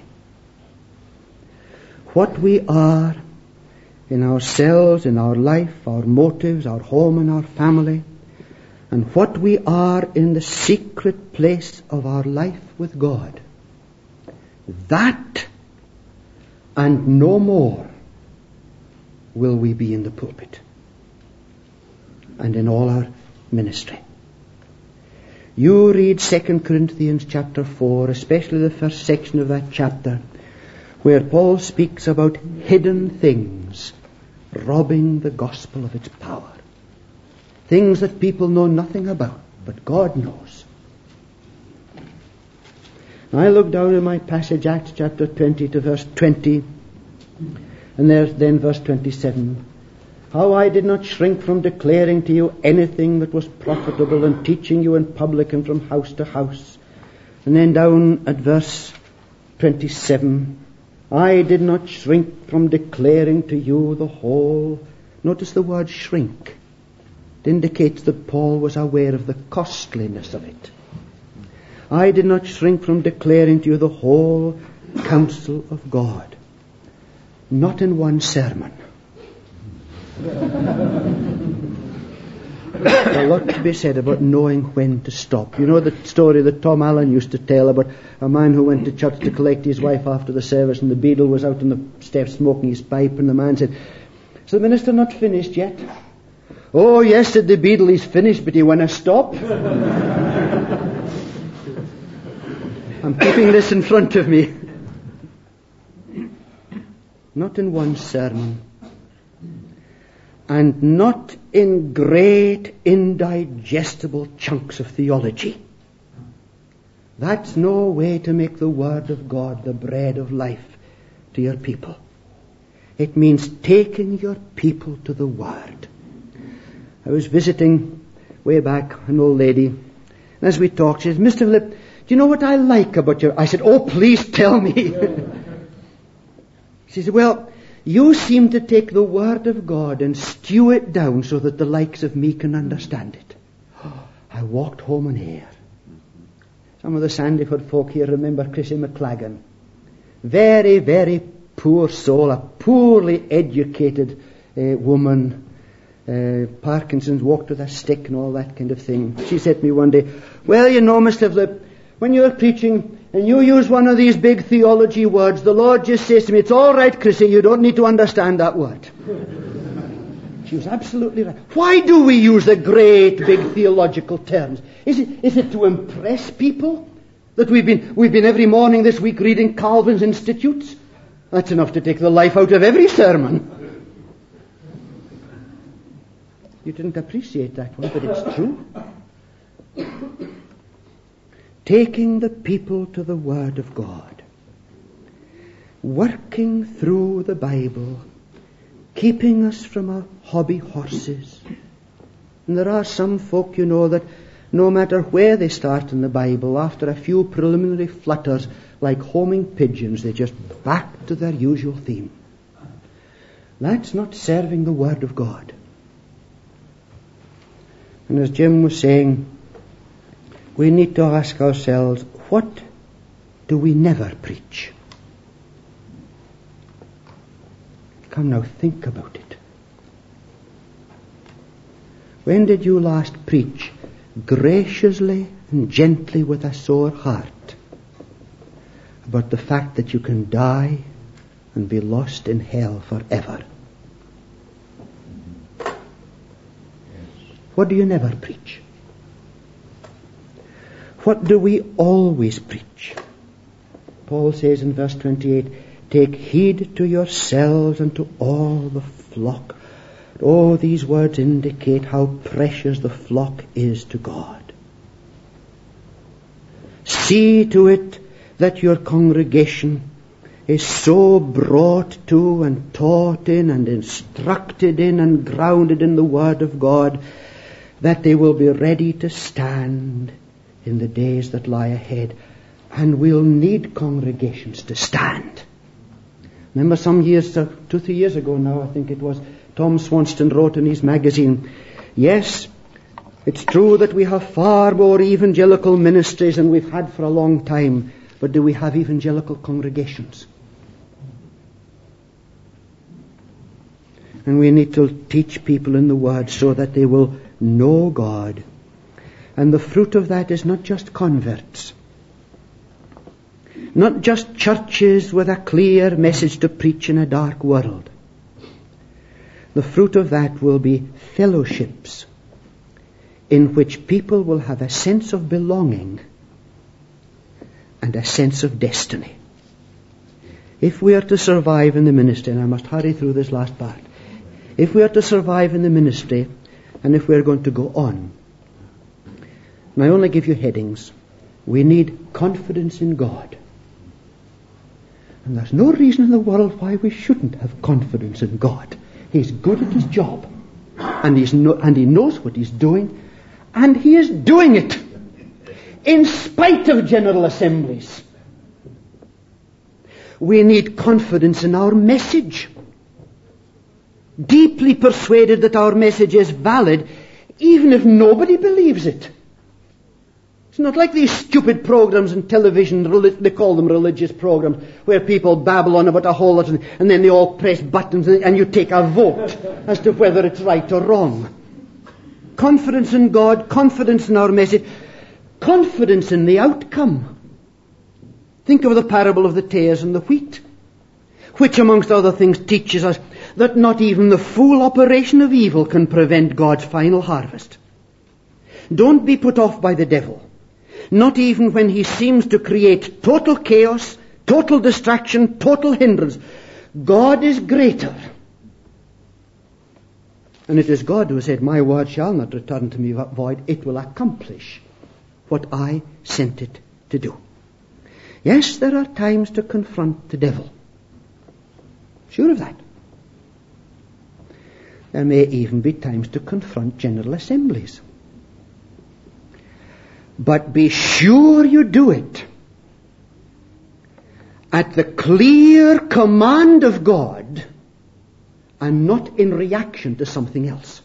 What we are in ourselves, in our life, our motives, our home and our family, and what we are in the secret place of our life with God. That and no more will we be in the pulpit and in all our ministry. You read Second Corinthians chapter four, especially the first section of that chapter, where Paul speaks about hidden things robbing the gospel of its power. Things that people know nothing about, but God knows. Now I look down in my passage, Acts chapter twenty to verse twenty, and there's then verse twenty-seven. How I did not shrink from declaring to you anything that was profitable and teaching you in public and from house to house. And then down at verse twenty-seven, I did not shrink from declaring to you the whole. Notice the word shrink. It indicates that Paul was aware of the costliness of it. I did not shrink from declaring to you the whole counsel of God. Not in one sermon. A lot to be said about knowing when to stop. You know the story that Tom Allen used to tell about a man who went to church to collect his wife after the service, and the beadle was out on the steps smoking his pipe, and the man said, "Is the minister not finished yet?" "Oh yes," said the beadle, "he's finished, but he want to stop." I'm keeping this in front of me. Not in one sermon. And not in great indigestible chunks of theology. That's no way to make the Word of God the bread of life to your people. It means taking your people to the Word. I was visiting way back an old lady, and as we talked, she said, Mister Philip, do you know what I like about your... I said, oh, please tell me. She said, well, you seem to take the Word of God and stew it down so that the likes of me can understand it. I walked home in air. Some of the Sandyford folk here remember Chrissy McLagan. Very, very poor soul, a poorly educated uh, woman. Uh, Parkinson's, walked with a stick and all that kind of thing. She said to me one day, well, you know, Mister Philip, when you're preaching and you use one of these big theology words, the Lord just says to me, it's all right, Chrissy, you don't need to understand that word. She was absolutely right. Why do we use the great big theological terms? Is it, is it to impress people? That we've been, we've been every morning this week reading Calvin's Institutes? That's enough to take the life out of every sermon. You didn't appreciate that one, but it's true. Taking the people to the Word of God. Working through the Bible. Keeping us from our hobby horses. And there are some folk, you know, that no matter where they start in the Bible, after a few preliminary flutters, like homing pigeons, they just back to their usual theme. That's not serving the Word of God. And as Jim was saying, we need to ask ourselves, what do we never preach? Come now, think about it. When did you last preach graciously and gently with a sore heart about the fact that you can die and be lost in hell forever? What do you never preach? What do we always preach? Paul says in verse twenty-eight, take heed to yourselves and to all the flock. Oh, these words indicate how precious the flock is to God. See to it that your congregation is so brought to and taught in and instructed in and grounded in the Word of God that they will be ready to stand in the days that lie ahead. And we'll need congregations to stand. Remember some years, uh, two, three years ago now, I think it was, Tom Swanston wrote in his magazine, yes, it's true that we have far more evangelical ministries than we've had for a long time, but do we have evangelical congregations? And we need to teach people in the Word so that they will know God. And the fruit of that is not just converts. Not just churches with a clear message to preach in a dark world. The fruit of that will be fellowships in which people will have a sense of belonging and a sense of destiny. If we are to survive in the ministry, and I must hurry through this last part, if we are to survive in the ministry, and if we are going to go on, and I only give you headings, we need confidence in God. And there's no reason in the world why we shouldn't have confidence in God. He's good at his job. And, he's no, and he knows what he's doing. And he is doing it. In spite of General Assemblies. We need confidence in our message. Deeply persuaded that our message is valid, even if nobody believes it. It's not like these stupid programs on television, they call them religious programs, where people babble on about a whole lot, and then they all press buttons and you take a vote as to whether it's right or wrong. Confidence in God, confidence in our message, confidence in the outcome. Think of the parable of the tares and the wheat, which amongst other things teaches us that not even the full operation of evil can prevent God's final harvest. Don't be put off by the devil. Not even when he seems to create total chaos, total distraction, total hindrance. God is greater. And it is God who said, my word shall not return to me void. It will accomplish what I sent it to do. Yes, there are times to confront the devil. Sure of that. There may even be times to confront general assemblies. But be sure you do it at the clear command of God and not in reaction to something else.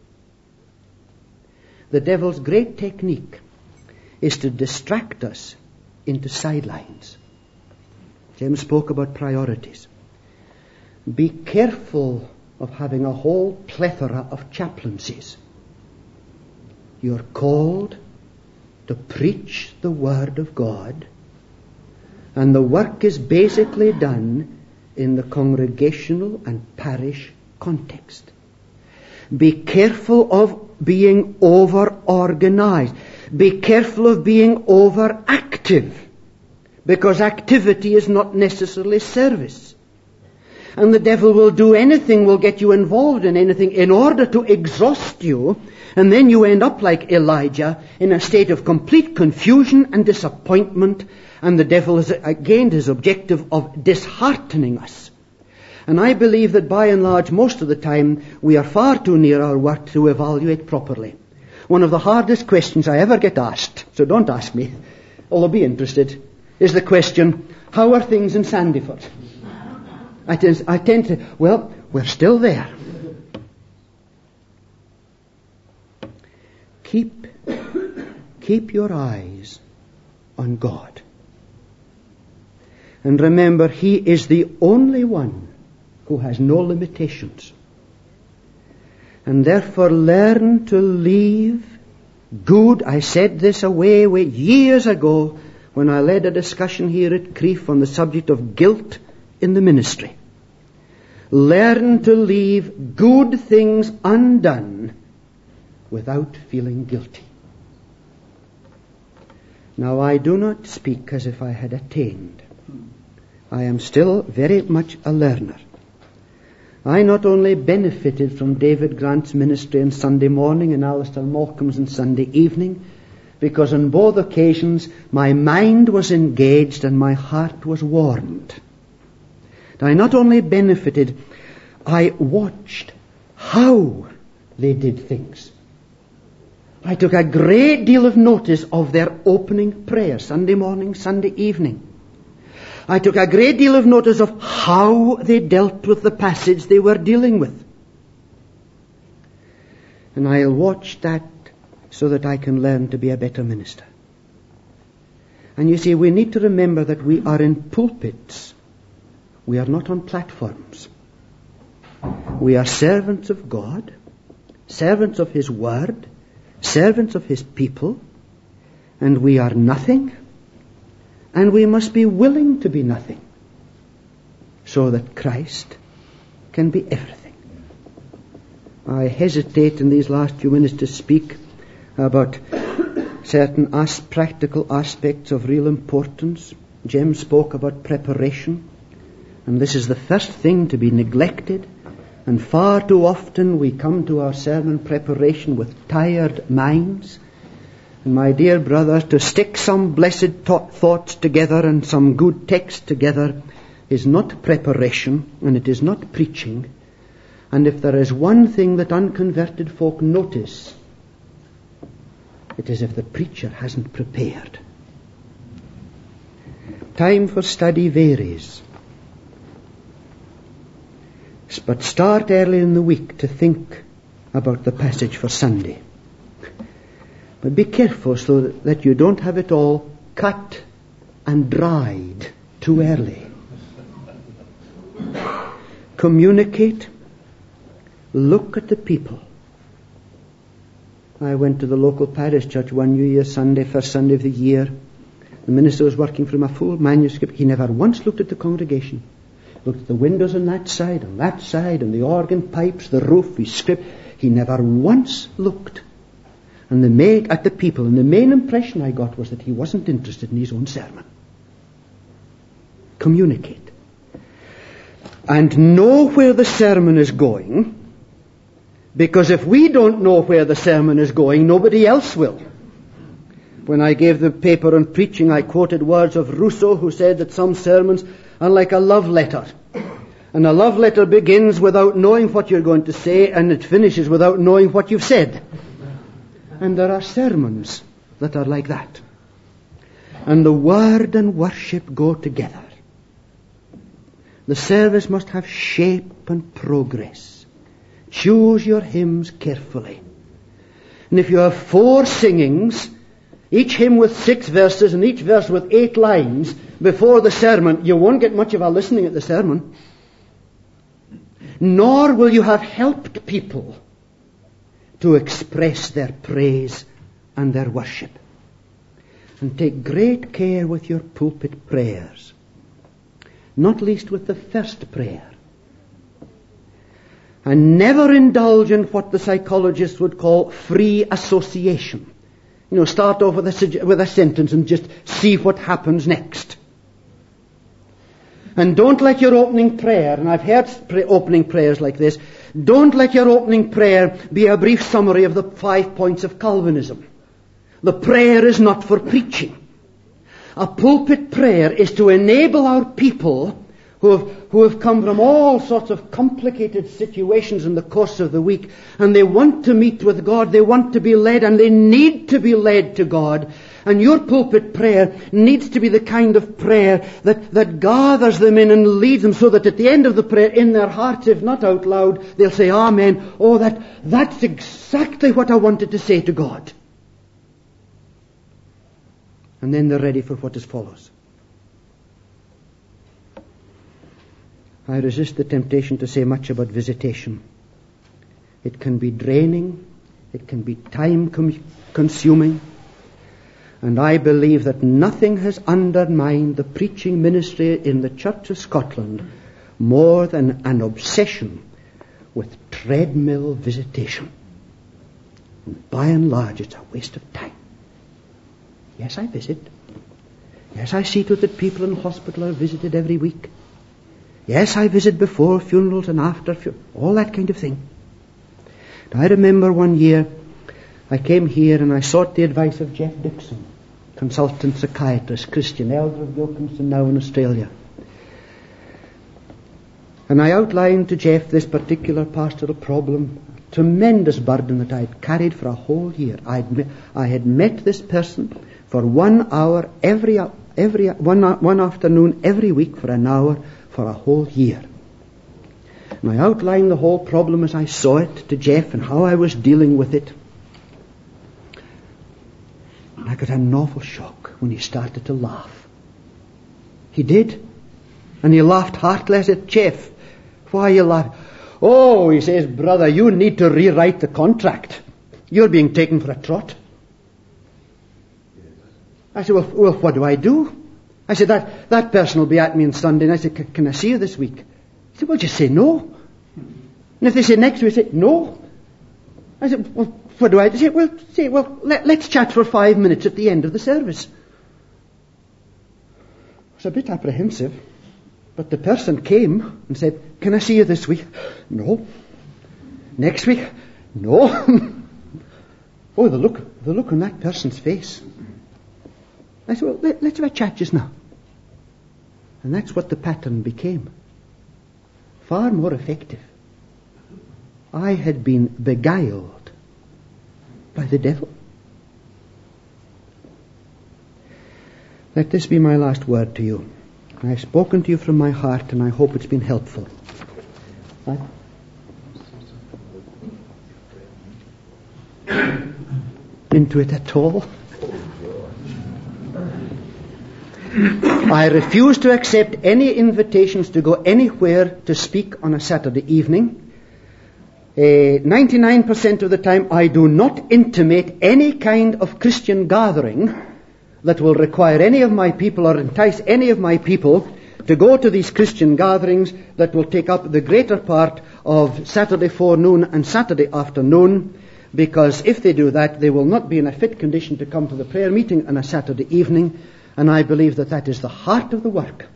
The devil's great technique is to distract us into sidelines. James spoke about priorities. Be careful of having a whole plethora of chaplaincies. You're called to preach the Word of God, and the work is basically done in the congregational and parish context. Be careful of being over-organized. Be careful of being overactive, because activity is not necessarily service. And the devil will do anything, will get you involved in anything in order to exhaust you, and then you end up like Elijah in a state of complete confusion and disappointment, and the devil has gained his objective of disheartening us. And I believe that by and large, most of the time, we are far too near our work to evaluate properly. One of the hardest questions I ever get asked, so don't ask me, although be interested, is the question, how are things in Sandyford? I tend, I tend to, well, we're still there. Keep, keep your eyes on God. And remember, He is the only one who has no limitations. And therefore learn to leave good. I said this away, away years ago when I led a discussion here at Crieff on the subject of guilt in the ministry. Learn to leave good things undone without feeling guilty. Now, I do not speak as if I had attained. I am still very much a learner. I not only benefited from David Grant's ministry on Sunday morning and Alistair Malcolm's on Sunday evening, because on both occasions my mind was engaged and my heart was warmed. I not only benefited, I watched how they did things. I took a great deal of notice of their opening prayer, Sunday morning, Sunday evening. I took a great deal of notice of how they dealt with the passage they were dealing with. And I'll watch that so that I can learn to be a better minister. And you see, we need to remember that we are in pulpits. We are not on platforms. We are servants of God, servants of His Word, servants of His people, and we are nothing, and we must be willing to be nothing, so that Christ can be everything. I hesitate in these last few minutes to speak about certain as- practical aspects of real importance. Jem spoke about preparation, and this is the first thing to be neglected. And far too often we come to our sermon preparation with tired minds. And my dear brothers, to stick some blessed th- thoughts together and some good text together is not preparation, and it is not preaching. And if there is one thing that unconverted folk notice, it is if the preacher hasn't prepared. Time for study varies. But start early in the week to think about the passage for Sunday. But be careful so that you don't have it all cut and dried too early. Communicate. Look at the people. I went to the local parish church one New Year's Sunday, first Sunday of the year. The minister was working from a full manuscript. He never once looked at the congregation. Looked at the windows on that side, on that side, and the organ pipes, the roof, his script. He never once looked and the main, at the people. And the main impression I got was that he wasn't interested in his own sermon. Communicate. And know where the sermon is going, because if we don't know where the sermon is going, nobody else will. When I gave the paper on preaching, I quoted words of Rousseau, who said that some sermons are like a love letter. And a love letter begins without knowing what you're going to say, and it finishes without knowing what you've said. And there are sermons that are like that. And the word and worship go together. The service must have shape and progress. Choose your hymns carefully. And if you have four singings, each hymn with six verses and each verse with eight lines before the sermon, you won't get much of a listening at the sermon. Nor will you have helped people to express their praise and their worship. And take great care with your pulpit prayers, not least with the first prayer. And never indulge in what the psychologists would call free association. You know, start off with a, with a sentence and just see what happens next. And don't let your opening prayer, and I've heard pray, opening prayers like this, don't let your opening prayer be a brief summary of the five points of Calvinism. The prayer is not for preaching. A pulpit prayer is to enable our people who have, who have come from all sorts of complicated situations in the course of the week, and they want to meet with God, they want to be led, and they need to be led to God. And your pulpit prayer needs to be the kind of prayer that, that gathers them in and leads them, so that at the end of the prayer, in their hearts, if not out loud, they'll say, Amen. Oh, that, that's exactly what I wanted to say to God. And then they're ready for what is follows. I resist the temptation to say much about visitation. It can be draining. It can be time com- consuming. And I believe that nothing has undermined the preaching ministry in the Church of Scotland more than an obsession with treadmill visitation. And by and large, it's a waste of time. Yes, I visit. Yes, I see to it that people in hospital are visited every week. Yes, I visit before funerals and after funerals, all that kind of thing. Now, I remember one year I came here and I sought the advice of Jeff Dixon, consultant psychiatrist, Christian elder of Yoakumston now in Australia. And I outlined to Jeff this particular pastoral problem, a tremendous burden that I had carried for a whole year. I'd met, I had met this person for one hour every every one one afternoon every week for an hour for a whole year. And I outlined the whole problem as I saw it to Jeff and how I was dealing with it. And I got an awful shock when he started to laugh. He did. And he laughed heartily. I said, Jeff, why are you laughing? Oh, he says, brother, you need to rewrite the contract. You're being taken for a trot. I said, well, well what do I do? I said, that, that person will be at me on Sunday. And I said, can I see you this week? He said, well, just say no. And if they say next week, I said, no. I said, well, what do I do? Say, well, say, well, let, let's chat for five minutes at the end of the service. I was a bit apprehensive, but the person came and said, can I see you this week? No. Next week? No. Oh, the look, the look on that person's face. I said, well, let, let's have a chat just now. And that's what the pattern became. Far more effective. I had been beguiled by the devil. Let this be my last word to you. I've spoken to you from my heart, and I hope it's been helpful. I... into it at all? I refuse to accept any invitations to go anywhere to speak on a Saturday evening. Uh, ninety-nine percent of the time I do not intimate any kind of Christian gathering that will require any of my people or entice any of my people to go to these Christian gatherings that will take up the greater part of Saturday forenoon and Saturday afternoon, because if they do that, they will not be in a fit condition to come to the prayer meeting on a Saturday evening, and I believe that that is the heart of the work.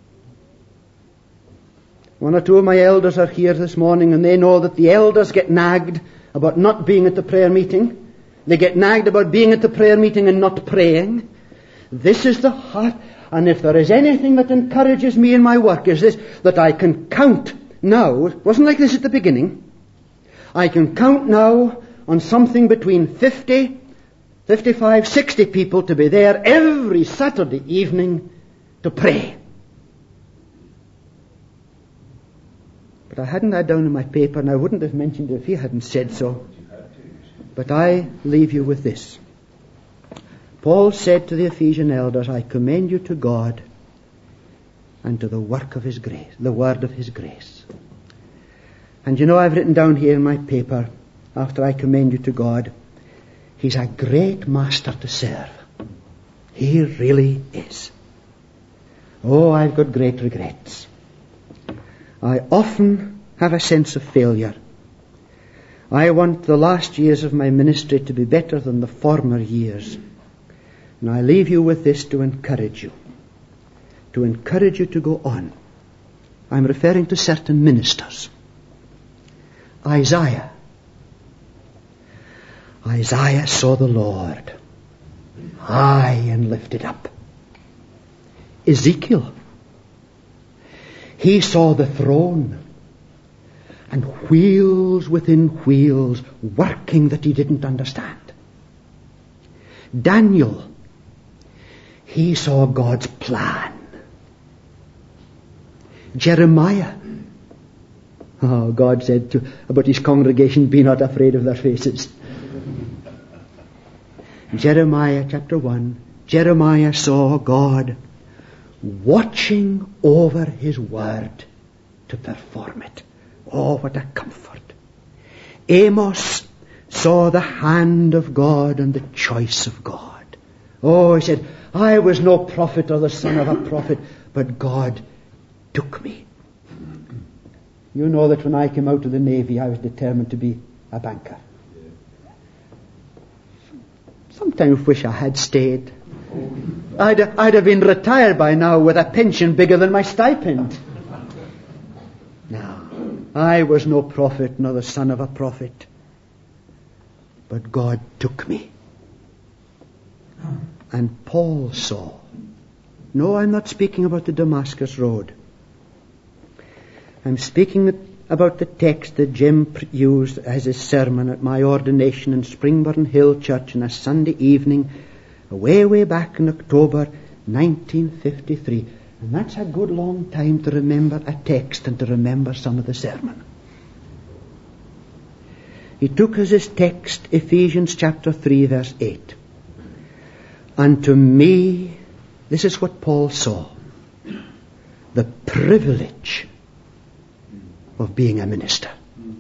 One or two of my elders are here this morning, and they know that the elders get nagged about not being at the prayer meeting. They get nagged about being at the prayer meeting and not praying. This is the heart. And if there is anything that encourages me in my work, is this, that I can count now, it wasn't like this at the beginning, I can count now on something between fifty, fifty-five, sixty people to be there every Saturday evening to pray. But I hadn't that down in my paper, and I wouldn't have mentioned it if he hadn't said so. But I leave you with this. Paul said to the Ephesian elders, I commend you to God and to the work of his grace, the word of his grace. And you know, I've written down here in my paper, after I commend you to God, he's a great master to serve. He really is. Oh, I've got great regrets. I often have a sense of failure. I want the last years of my ministry to be better than the former years. And I leave you with this to encourage you. To encourage you to go on. I'm referring to certain ministers. Isaiah. Isaiah saw the Lord high and lifted up. Ezekiel. He saw the throne and wheels within wheels working that he didn't understand. Daniel. He saw God's plan. Jeremiah. Oh, God said to, about his congregation, be not afraid of their faces. Jeremiah chapter one. Jeremiah saw God watching over his word to perform it. Oh, what a comfort. Amos saw the hand of God and the choice of God. Oh, he said, I was no prophet or the son of a prophet, but God took me. You know that when I came out of the Navy, I was determined to be a banker. Sometimes wish I had stayed. I'd, I'd have been retired by now with a pension bigger than my stipend. No, I was no prophet nor the son of a prophet, but God took me. And Paul saw. No, I'm not speaking about the Damascus Road. I'm speaking about the text that Jim used as his sermon at my ordination in Springburn Hill Church on a Sunday evening, way, way back in October nineteen fifty-three. And that's a good long time to remember a text and to remember some of the sermon. He took as his text Ephesians chapter three, verse eight. And to me, this is what Paul saw, the privilege of being a minister.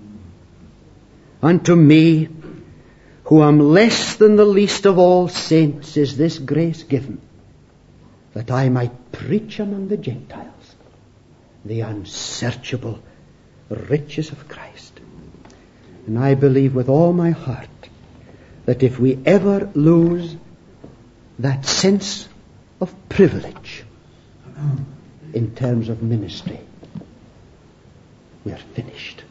Unto me, who am less than the least of all saints, is this grace given, that I might preach among the Gentiles the unsearchable riches of Christ. And I believe with all my heart that if we ever lose that sense of privilege in terms of ministry, we are finished.